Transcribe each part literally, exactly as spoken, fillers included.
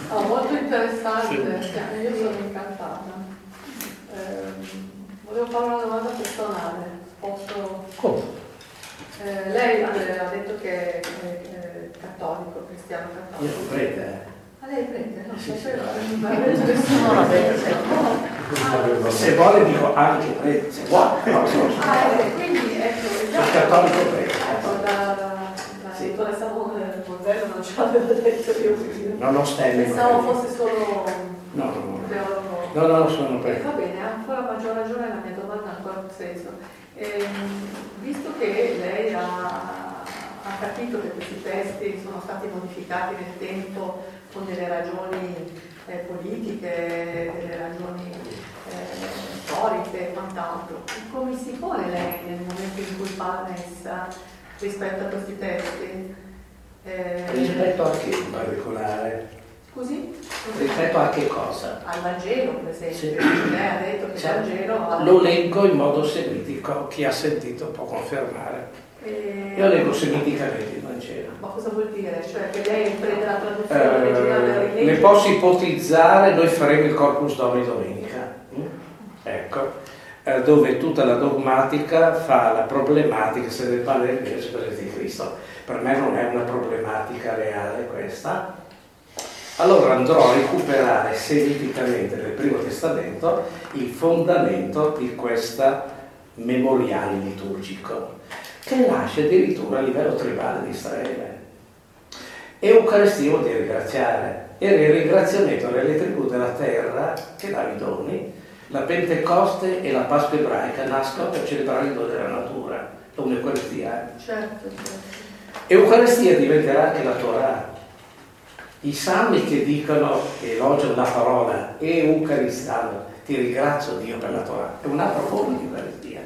Oh, molto interessante, Sì. io sono incantata. Eh, volevo fare una domanda personale. Posso? Come? Eh, lei ha ha detto che è, è cattolico, cristiano Io cattolico. sono prete, eh. Ah, lei prende? No, Sì, so sì. per- per- nessuno la vede. Ah, Se vuole dico anche prete, se vuole, no, sono ah, eh, quindi ecco, sono cattolico prete. Ecco, da, da, da Sì. dottoressa Mondello non ce l'aveva detto io, quindi Non ho stelle. pensavo prete. fosse solo No, no, no. teologo. No, no, sono Eh, prete. va bene, ha ancora maggior ragione la mia domanda, ha ancora più senso. Ehm, visto che lei ha, ha capito che questi testi sono stati modificati nel tempo con delle ragioni eh, politiche, delle ragioni eh, storiche e quant'altro, come si pone lei nel momento in cui parla essa rispetto a questi testi? Eh, Rispetto a che in particolare? Scusi? Rispetto a che cosa? Al Vangelo, per esempio. Sì. Lei ha detto che il Certo. Vangelo ha... Lo leggo in modo semitico, chi ha sentito può confermare. Eh, Io leggo semiticamente il Vangelo. Ma cosa vuol dire? Cioè che lei prende la traduzione originale Eh, e rilegge? ne posso ipotizzare, noi faremo il Corpus Domini domenica, mm? ecco, eh, dove tutta la dogmatica fa la problematica se nel padre del Dio si presenta di Cristo. Per me non è una problematica reale questa. Allora andrò a recuperare semiticamente nel Primo Testamento il fondamento di questo memoriale liturgico, che nasce addirittura a livello tribale di Israele. Eucaristia vuol dire ringraziare, era il ringraziamento delle tribù della terra che dà i doni. La Pentecoste e la Pasqua ebraica nascono per celebrare il dono della natura, l'Eucaristia. Certo, certo. Eucaristia diventerà anche la Torah. I salmi che dicono, che elogiano la parola eucaristano, ti ringrazio Dio per la Torah, è un'altra forma di Eucaristia.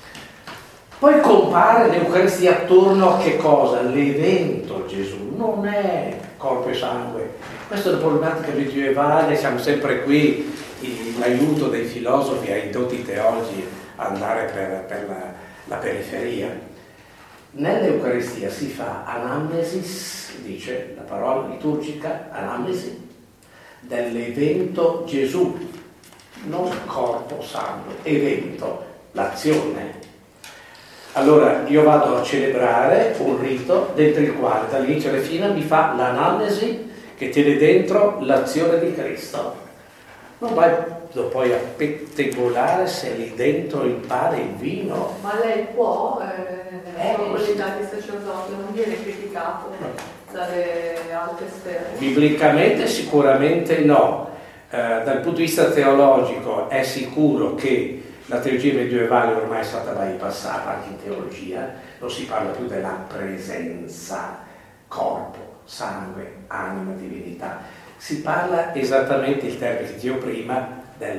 Poi compare l'Eucaristia attorno a che cosa? L'evento Gesù, non è corpo e sangue. Questa è una problematica medievale, siamo sempre qui, l'aiuto dei filosofi ai doti teologi a andare per, per la, la periferia. Nell'Eucaristia si fa anamnesis, dice la parola liturgica, anamnesi, dell'evento Gesù, non corpo, sangue, evento, l'azione. Allora io vado a celebrare un rito dentro il quale dall'inizio alla fine mi fa l'anamnesi che tiene dentro l'azione di Cristo. Non vai poi a pettegolare se lì dentro il pane e il vino. Ma lei può, eh, nella Eh, sua sì. qualità di sacerdote, non viene criticato dalle alte sfere? Biblicamente sicuramente no. Eh, dal punto di vista teologico è sicuro che la teologia medievale ormai è stata bypassata anche in teologia, non si parla più della presenza, corpo, sangue, anima, divinità. Si parla esattamente il termine che dicevo prima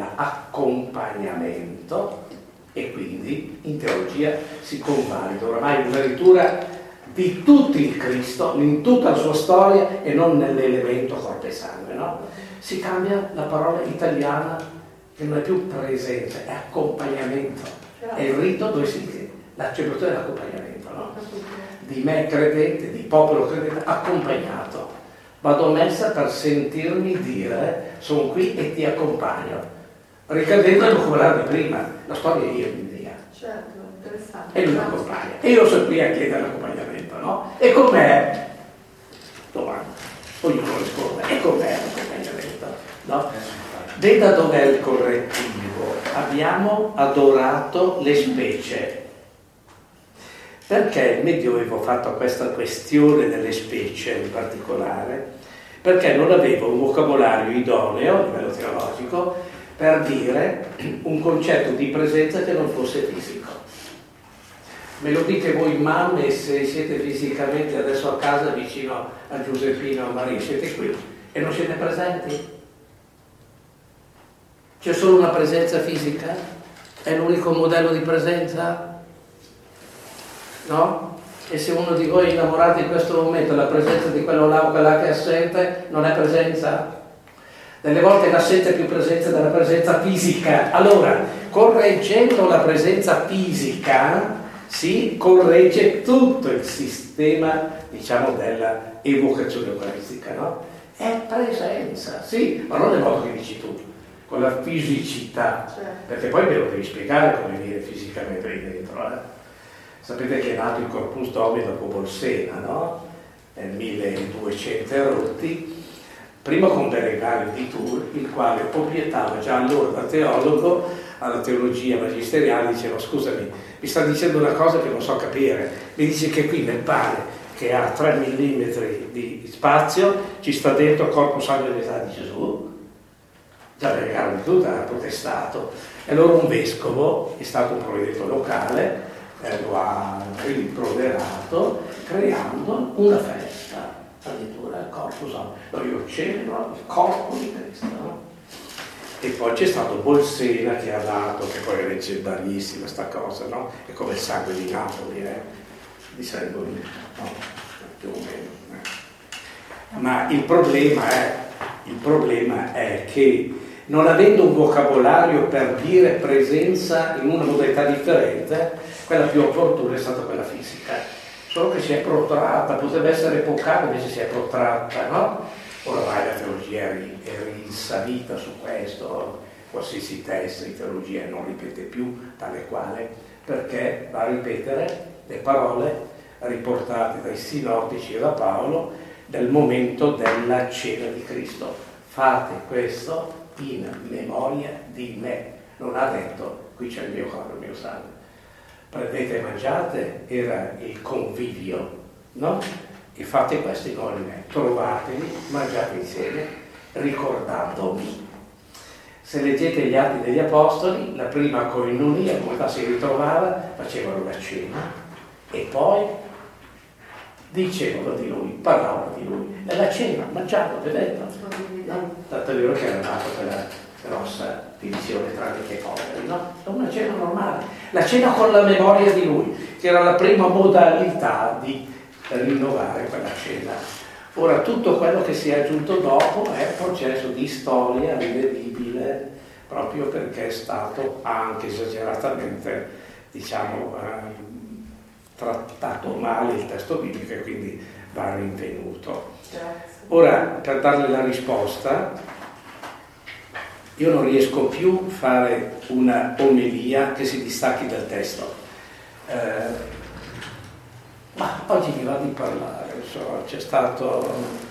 dell'accompagnamento e quindi in teologia si convalida ormai una lettura di tutto il Cristo, in tutta la sua storia e non nell'elemento corpo e sangue, no? Si cambia la parola italiana che non è più presenza, è accompagnamento. È il rito dove si la celebrazione dell'accompagnamento, no? Di me credente, di popolo credente, accompagnato. Vado a messa per sentirmi dire sono qui e ti accompagno. Ricadendo nel vocabolario di prima, la storia è io in Dio. Certo, interessante. E lui mi accompagna. E io sono qui a chiedere l'accompagnamento, no? E com'è? Domanda. Ognuno risponde. E com'è l'accompagnamento? No? Vedi da dov'è il correttivo? Abbiamo adorato le specie. Perché il Medioevo ha fatto questa questione delle specie in particolare? Perché non aveva un vocabolario idoneo a livello teologico per dire un concetto di presenza che non fosse fisico. Me lo dite voi mamme se siete fisicamente adesso a casa vicino a Giuseppina o Maria, siete qui e non siete presenti? C'è solo una presenza fisica? È l'unico modello di presenza? No? E se uno di voi è innamorato in questo momento, la presenza di quello là o quella che è assente non è presenza? Delle volte l'assenza è più presenza della presenza fisica. Allora, correggendo la presenza fisica, si corregge tutto il sistema, diciamo, della evocazione eucaristica, no? è presenza, sì, ma non nel modo che dici tu, con la fisicità, certo. Perché poi me lo devi spiegare come viene fisicamente lì dentro. Eh? Sapete che è nato il Corpus Domini dopo Bolsena, no? Nel milleduecento rotti, prima con Berengario di Tours, il quale obiettava già allora da teologo alla teologia magisteriale, diceva: scusami, mi sta dicendo una cosa che non so capire, mi dice che qui nel pane che ha tre millimetri di spazio ci sta dentro corpo, sangue e metà di Gesù. Già Berengario di Tours ha protestato, e allora un vescovo, è stato un provveditore locale, eh, lo ha rimproverato creando una festa, addirittura il corpo, no, io celebro il corpo di Cristo, no? E poi c'è stato Bolsena che ha dato, che poi è leggendarissima sta cosa, no? È come il sangue di Napoli, eh? Di sangue, no, più o meno. Eh. Ma il problema è, il problema è che non avendo un vocabolario per dire presenza in una modalità differente, quella più opportuna è stata quella fisica. Solo che si è protratta, potrebbe essere epocale, invece si è protratta, no? Oramai la teologia è risalita su questo, qualsiasi testo di teologia non ripete più tale quale, perché va a ripetere le parole riportate dai sinottici e da Paolo del momento della cena di Cristo. Fate questo in memoria di me. Non ha detto, qui c'è il mio corpo, il mio sangue. Prendete e mangiate, era il convivio, no? E fate questo in memoria di me. Trovatevi, mangiate insieme, ricordandomi. Se leggete gli Atti degli Apostoli, la prima coinonia, come si ritrovava, facevano la cena e poi dicevano di lui, parlavano di lui. E la cena, mangiando, bevendo. No? Tanto è vero che era nata quella grossa divisione tra ricchi e poveri, no? È una cena normale. La cena con la memoria di lui, che era la prima modalità di rinnovare quella cena. Ora, tutto quello che si è aggiunto dopo è un processo di storia rivedibile, proprio perché è stato anche esageratamente, diciamo, eh, trattato male il testo biblico e quindi va rinvenuto. Grazie. Ora, per darle la risposta, io non riesco più a fare una omelia che si distacchi dal testo. Eh, ma oggi mi va di parlare, so, c'è stato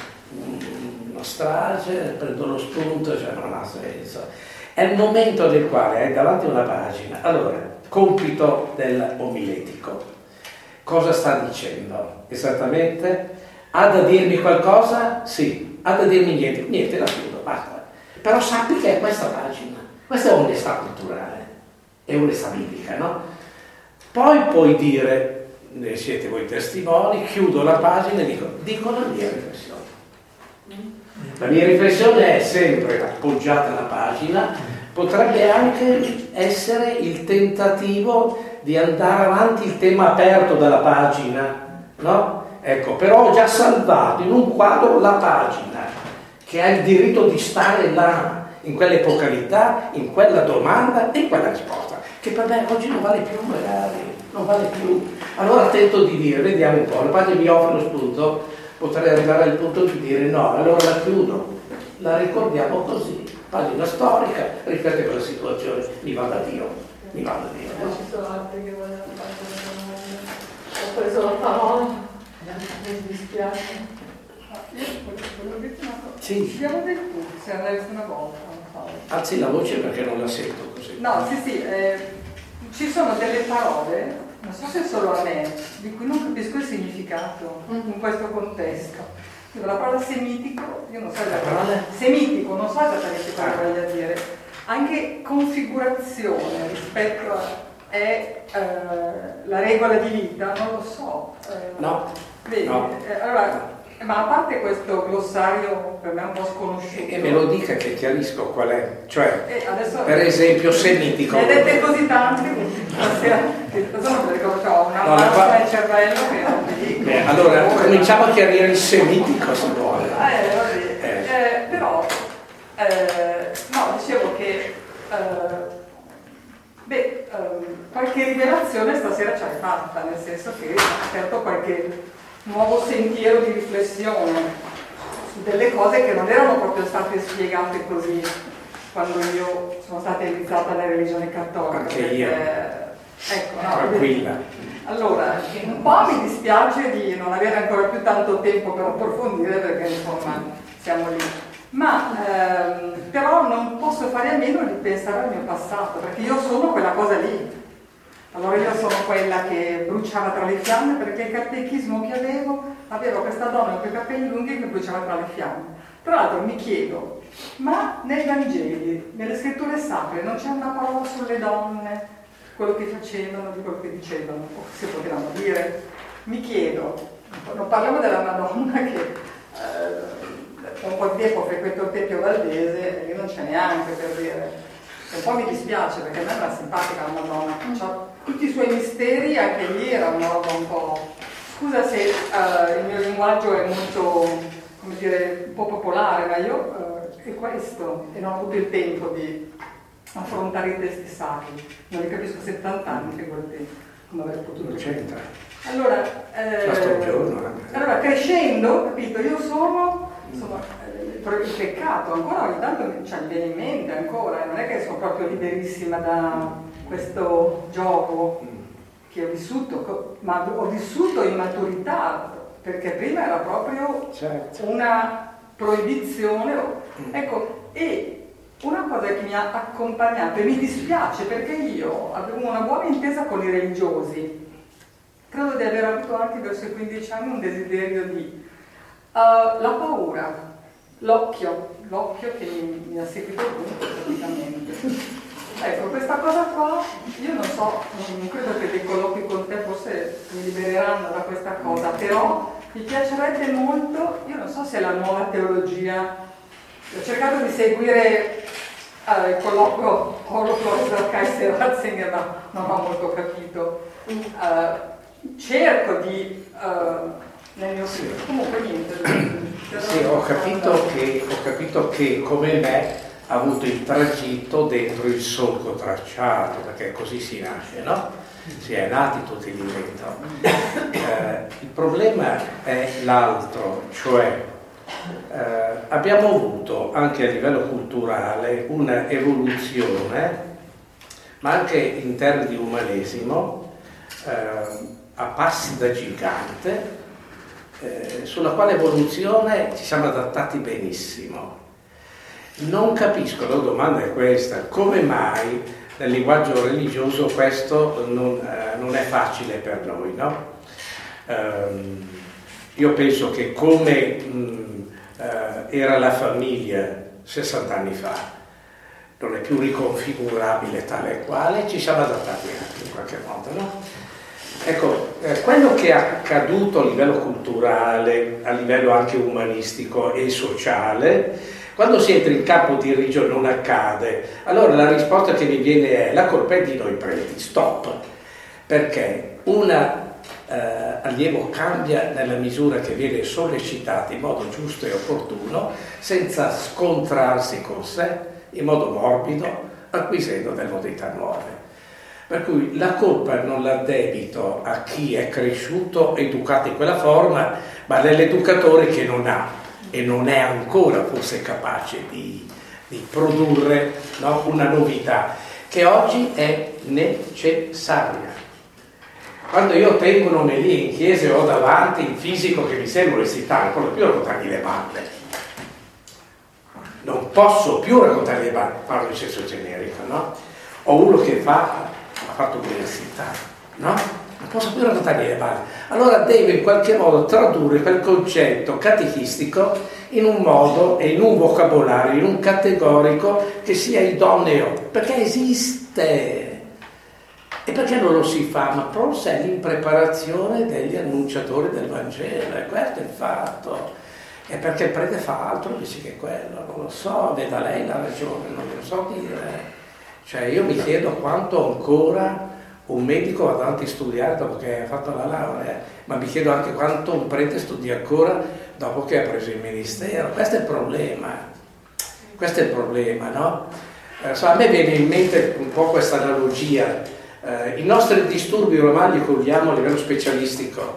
una strage, prendo lo spunto, cioè non ha senso. È il momento nel quale hai davanti una pagina. Allora, compito dell'omiletico. Cosa sta dicendo? Esattamente? Ha da dirmi qualcosa? Sì. Ha da dirmi niente? Niente, la chiudo, basta. Però sappi che è questa pagina. Questa è onestà culturale, è onestà biblica, no? Poi puoi dire, ne siete voi testimoni, chiudo la pagina e dico, dico la mia riflessione. La mia riflessione è sempre appoggiata alla pagina, potrebbe anche essere il tentativo di andare avanti il tema aperto dalla pagina, no? Ecco, però ho già salvato in un quadro la pagina, che ha il diritto di stare là, in quell'epocalità, in quella domanda e in quella risposta, che per me oggi non vale più magari. Non vale più. Allora tento di dire, vediamo un po', la pagina mi offre lo spunto, potrei arrivare al punto di dire no, allora la chiudo, la ricordiamo così, pagina storica, riflette quella situazione, mi va da Dio, mi va da Dio. No? Ci sono altri che vogliono fare delle domande. Ho preso la parola, mi dispiace. Io volevo dirti una cosa. Sì. Abbiamo detto se l'hai visto una volta, non so. Alzi la voce perché non la sento così. No, sì, sì. Eh, Ci sono delle parole, non so se solo a me, di cui non capisco il significato in questo contesto. La parola semitico, io non so esattamente, semitico, non so esattamente cosa voglia dire. Anche configurazione rispetto a è eh, la regola di vita, non lo so. Eh, no. Vedi? No. Eh, allora, ma a parte questo glossario per me un po' sconosciuto. E me lo dica che chiarisco qual è. Cioè, eh, adesso, per esempio, semitico. Ne avete così tanti, stasera, adesso non mi ricordo, ho una no, massa pa- nel cervello che non mi dico. Beh, allora, cominciamo a chiarire il semitico, se vuole. Eh, vabbè. Eh. Eh, però, eh, no, dicevo che, eh, beh, eh, qualche rivelazione stasera ce l'hai fatta, nel senso che ha aperto qualche nuovo sentiero di riflessione delle cose che non erano proprio state spiegate così quando io sono stata iniziata alla religione cattolica. Anche perché, io. Ecco, no, Tranquilla. allora, un po' mi dispiace di non avere ancora più tanto tempo per approfondire perché insomma siamo lì, ma ehm, però non posso fare a meno di pensare al mio passato, perché io sono quella cosa lì. Allora io sono quella che bruciava tra le fiamme, perché il catechismo che avevo, avevo questa donna con i capelli lunghi che bruciava tra le fiamme. Tra l'altro mi chiedo, ma nei Vangeli, nelle scritture sacre, non c'è una parola sulle donne, quello che facevano, di quello che dicevano, o che si potevano dire? Mi chiedo, non parliamo della Madonna che eh, da un po' di tempo frequento il Tempio Valdese e lì non c'è neanche, per dire. Un po' mi dispiace perché a me era simpatica la Madonna, c'ha tutti i suoi misteri, anche lì era una roba un po'... Scusa se uh, il mio linguaggio è molto, come dire, un po' popolare, ma io uh, è questo e non ho avuto il tempo di affrontare i testi sacri. Non li capisco settanta anni, figurati come avrei potuto. c'entra. Allora, eh, allora, crescendo, capito, io sono, insomma, il peccato ancora ogni tanto cioè, mi viene in mente ancora, non è che sono proprio liberissima da questo gioco che ho vissuto, ma ho vissuto in maturità, perché prima era proprio certo. una proibizione, ecco, e una cosa che mi ha accompagnato e mi dispiace perché io avevo una buona intesa con i religiosi, credo di aver avuto anche verso i quindici anni un desiderio di uh, la paura, l'occhio, l'occhio che mi, mi ha seguito ovunque praticamente. Ecco, questa cosa qua, io non so, non credo che dei colloqui con te forse mi libereranno da questa cosa, però mi piacerebbe molto, io non so se è la nuova teologia, ho cercato di seguire uh, il colloquio Holocaust Kaiser Ratzinger, ma non ho molto capito. Uh, cerco di... Uh, nel mio sì. Comunque niente. Sì, ho capito, che, ho capito che come me ha avuto il tragitto dentro il solco tracciato, perché così si nasce, no? Si è nati tutti lì dentro. Eh, il problema è l'altro, cioè eh, abbiamo avuto anche a livello culturale un'evoluzione, ma anche in termini di umanesimo, eh, a passi da gigante, eh, sulla quale evoluzione ci siamo adattati benissimo. Non capisco, la domanda è questa, come mai nel linguaggio religioso questo non, eh, non è facile per noi, no? Um, io penso che come mh, eh, era la famiglia sessanta anni fa, non è più riconfigurabile tale e quale, ci siamo adattati anche in qualche modo, no? Ecco, eh, quello che è accaduto a livello culturale, a livello anche umanistico e sociale, quando si entra in campo di religione non accade, allora la risposta che mi viene è: la colpa è di noi preti, stop, perché una eh, allievo cambia nella misura che viene sollecitato in modo giusto e opportuno, senza scontrarsi con sé, in modo morbido, acquisendo delle modalità nuove. Per cui la colpa non la debito a chi è cresciuto, educato in quella forma, ma all'educatore che non ha e non è ancora forse capace di, di produrre, no, una novità che oggi è necessaria. Quando io tengo un'omelia in chiesa e ho davanti il fisico che mi sembra eccitare, non posso più raccontargli le balle. Non posso più raccontargli le balle, parlo in senso generico, no? Ho uno che fa, ha fatto l'università, no? Non posso più raccontargli le balle. Allora deve in qualche modo tradurre quel concetto catechistico in un modo e in un vocabolario, in un categorico che sia idoneo, perché esiste. E perché non lo si fa? Ma proprio se è l'impreparazione degli annunciatori del Vangelo, e questo è il fatto. E perché il prete fa altro invece che quello, non lo so, veda lei la ragione, non lo so dire. Cioè io mi chiedo quanto ancora un medico va avanti a studiare dopo che ha fatto la laurea, ma mi chiedo anche quanto un prete studia ancora dopo che ha preso il ministero. Questo è il problema, questo è il problema, no? Eh, so, a me viene in mente un po' questa analogia. Eh, I nostri disturbi ormai li cogliamo a livello specialistico,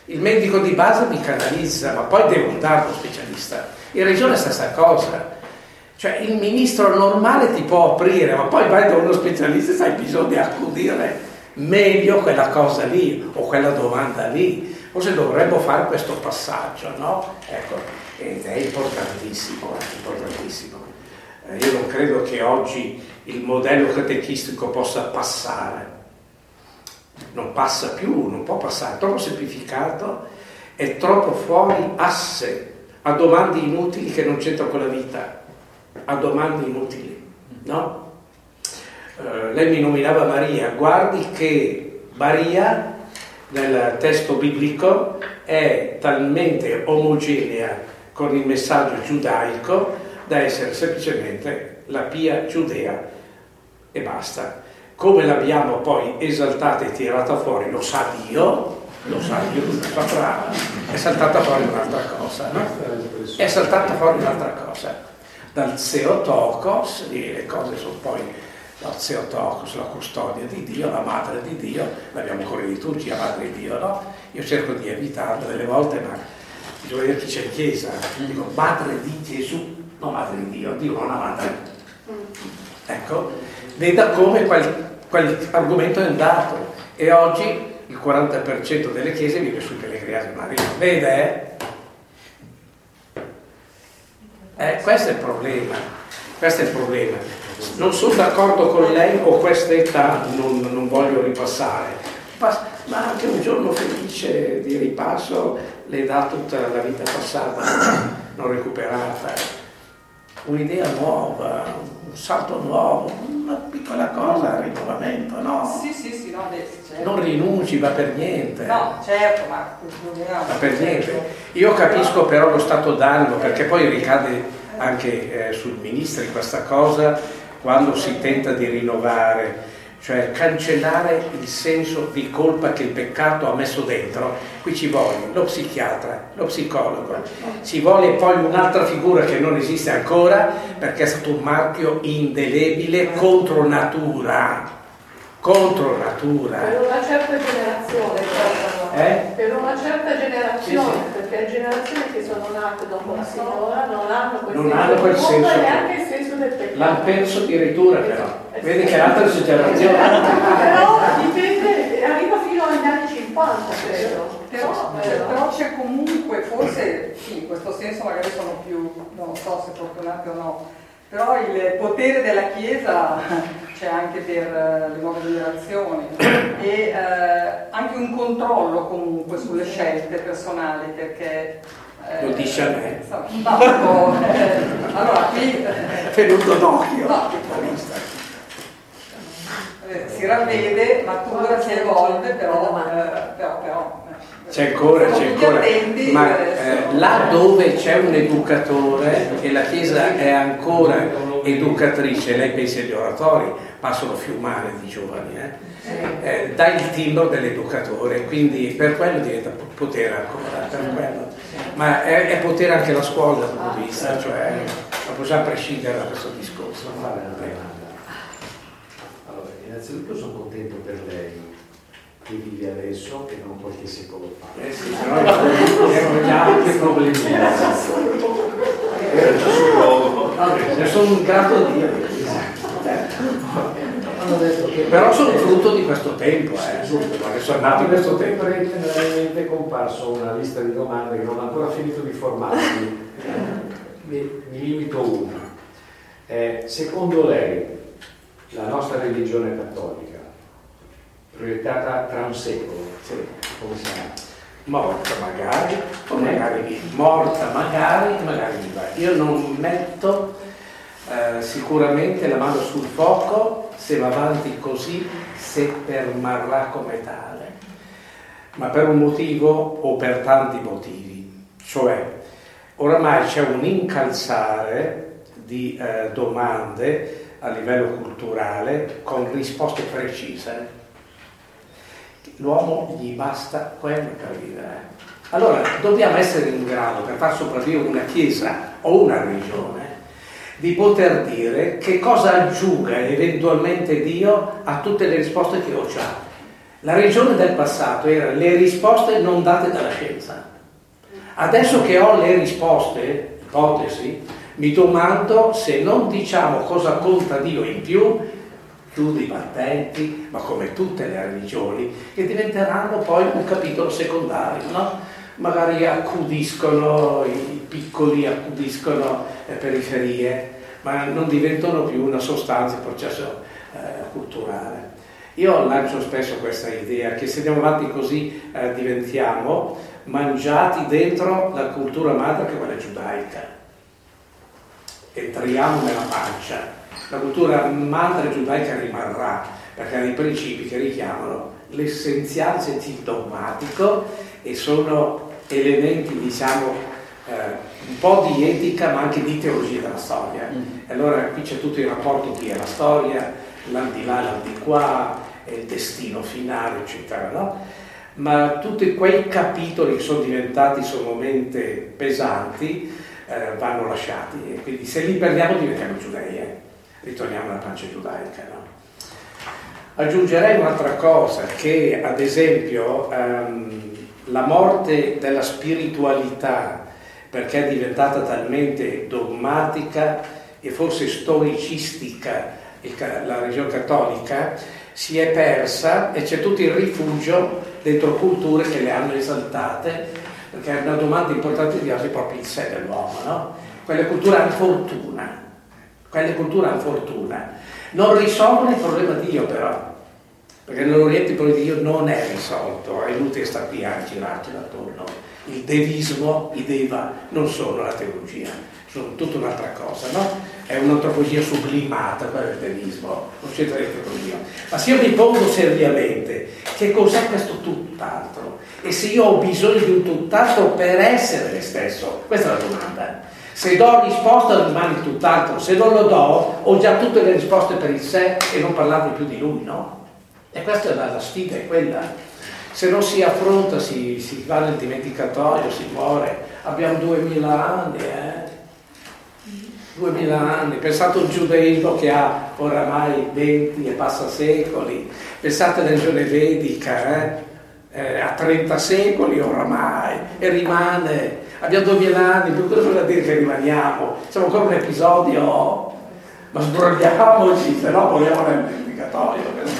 Il medico di base mi canalizza, ma poi devo andare allo specialista. In regione è la stessa cosa. Cioè il ministro normale ti può aprire, ma poi vai da uno specialista e hai bisogno di accudire meglio quella cosa lì o quella domanda lì. Forse dovremmo fare questo passaggio, no? Ecco, ed è importantissimo, è importantissimo. Eh, io non credo che oggi il modello catechistico possa passare. Non passa più, non può passare, è troppo semplificato, è troppo fuori asse a domande inutili che non c'entrano con la vita, a domande inutili, no? Uh, lei mi nominava Maria, guardi che Maria nel testo biblico è talmente omogenea con il messaggio giudaico da essere semplicemente la pia giudea e basta. Come l'abbiamo poi esaltata e tirata fuori, lo sa Dio, lo sa Dio, lo saprà, è saltata fuori un'altra cosa, no? È saltata fuori un'altra cosa. Dal Theotokos, e le cose sono poi dal Theotokos, la custodia di Dio, la madre di Dio, l'abbiamo ancora in liturgia, madre di Dio, no? Io cerco di evitarlo delle volte, ma bisogna dire chi c'è in chiesa, dico madre di Gesù, non madre di Dio, Dio non ha madre. Ecco, veda come quel, quell'argomento è andato e oggi il quaranta per cento delle chiese vive sui pellegrinaggi mariani. Vede? Eh, questo è il problema, questo è il problema. Non sono d'accordo con lei, ho questa età, non, non voglio ripassare, ma anche un giorno felice di ripasso le dà tutta la vita passata, non recuperata. Un'idea nuova, un salto nuovo, una piccola cosa, rinnovamento, no? Sì, sì, sì, no, adesso, certo. Non rinunci, va per niente. No, certo, ma... Va per niente. Io capisco però lo stato d'animo, perché poi ricade anche eh, sui ministri questa cosa, quando si tenta di rinnovare, cioè cancellare il senso di colpa che il peccato ha messo dentro. Qui ci vuole lo psichiatra, lo psicologo, ci vuole poi un'altra figura che non esiste ancora perché è stato un marchio indelebile contro natura, contro natura. Per una certa generazione, eh? per una certa generazione, sì, sì. Perché le generazioni che sono nate dopo la Signora non hanno quel non senso, hanno quel senso e neanche il senso del peccato. L'hanno perso addirittura però. Vedi che è l'altra generazione. Però dipende, arriva fino agli anni cinquanta, credo. Però, eh, però c'è comunque, forse sì, in questo senso magari sono più, non so se fortunati o no, però il potere della Chiesa c'è anche per le nuove generazioni e eh, anche un controllo comunque sulle scelte personali, perché lo dice a me. No, eh, allora qui eh, venuto d'occhio. No, eh, si ravvede, matura, si evolve, però, eh, però, però c'è ancora, c'è ancora. Ma eh, là dove c'è un educatore e la Chiesa è ancora educatrice, lei pensa agli oratori, passano fiumane di giovani, eh? Eh, dà il timbro dell'educatore, quindi per quello diventa potere ancora, per quello. Ma è, è potere anche la scuola dal punto di vista, cioè non possiamo prescindere da questo discorso. No? Allora, innanzitutto sono contento per lei che vive adesso e non qualche secolo fa. Eh sì, però erano già altri problemi. Era già sul luogo. Ne sono un grato a Dio. Hanno detto che però sono frutto di questo tempo, eh, giusto, perché sono nati in questo tempo. Generalmente è comparso una lista di domande che non ho ancora finito di formarmi. Mi, mi limito a una. Eh, secondo lei, la nostra religione cattolica, proiettata tra un secolo, sì. come sarà? Morta magari, o magari viva. Morta magari, magari viva. Io non metto eh, sicuramente la mano sul fuoco se va avanti così, se permarrà come tale, ma per un motivo o per tanti motivi. Cioè, oramai c'è un incalzare di eh, domande a livello culturale con risposte precise. L'uomo gli basta quello per vivere. Allora dobbiamo essere in grado, per far sopravvivere una chiesa o una religione, di poter dire che cosa aggiunga eventualmente Dio a tutte le risposte che ho già. La religione del passato era le risposte non date dalla scienza. Adesso che ho le risposte, ipotesi, mi domando se non diciamo cosa conta Dio in più, chiude i battenti, ma come tutte le religioni, che diventeranno poi un capitolo secondario, no? Magari accudiscono i piccoli, accudiscono le periferie, ma non diventano più una sostanza, un processo eh, culturale. Io lancio spesso questa idea che se andiamo avanti così eh, diventiamo mangiati dentro la cultura madre che è quella giudaica. Entriamo nella pancia. La cultura madre giudaica rimarrà perché ha dei principi che richiamano l'essenziale sentito dogmatico e sono elementi, diciamo, eh, un po' di etica ma anche di teologia della storia. Mm. Allora qui c'è tutto il rapporto chi è la storia, l'aldilà, l'aldilà, il destino finale, eccetera, no? Ma tutti quei capitoli che sono diventati sommamente pesanti eh, vanno lasciati e quindi se li perdiamo diventiamo giudei, eh? Ritorniamo alla pancia giudaica, no? Aggiungerei un'altra cosa, che ad esempio ehm, la morte della spiritualità, perché è diventata talmente dogmatica e forse storicistica la religione cattolica, si è persa e c'è tutto il rifugio dentro culture che le hanno esaltate, perché è una domanda importante di oggi proprio il sé dell'uomo, no? Quelle culture hanno fortuna, quelle culture hanno fortuna, non risolvono il problema di Dio però, perché nell'Oriente il problema di Dio non è risolto, è inutile stare qui a girarci attorno. Il devismo, i deva, non sono la teologia, sono tutta un'altra cosa, no? È un'antropologia sublimata, quello del devismo, non c'entra niente con Dio. Ma se io mi pongo seriamente, che cos'è questo tutt'altro? E se io ho bisogno di un tutt'altro per essere me stesso? Questa è la domanda. Se do risposta rimane tutt'altro, se non lo do ho già tutte le risposte per il sé e non parlate più di lui, no? E questa è la, la sfida, è quella. Se non si affronta, si, si va nel dimenticatoio, si muore. Abbiamo duemila anni, eh? duemila anni. Pensate al giudaismo che ha oramai venti e passa secoli. Pensate alla religione vedica, eh? Eh, a trenta secoli oramai, e rimane. Abbiamo duemila anni, per cosa vuol dire che rimaniamo? Siamo ancora un episodio, ma sbrogliamoci, se no vogliamo nel dimenticatoio.